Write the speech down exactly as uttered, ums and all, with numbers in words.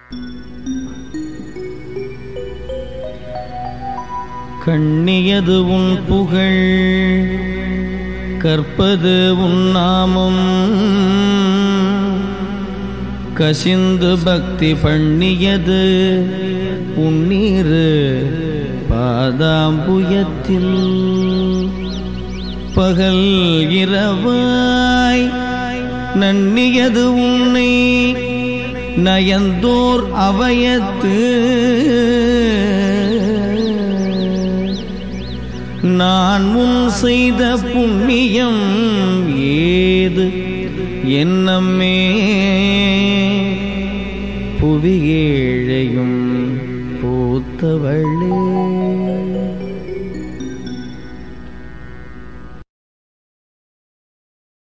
கண்ணியது உன் புகழ் கற்பது உன் நாமம் கசிந்து பக்தி பண்ணியது உன்னீரு பாதாம்புயத்தில் பகல் இரவாய் நன்னியது உன்னை நயந்தோர் அவையத்து நான் முன் செய்த புண்ணியம் ஏது என்னம்மே புவியேழையும் பூத்தவளே.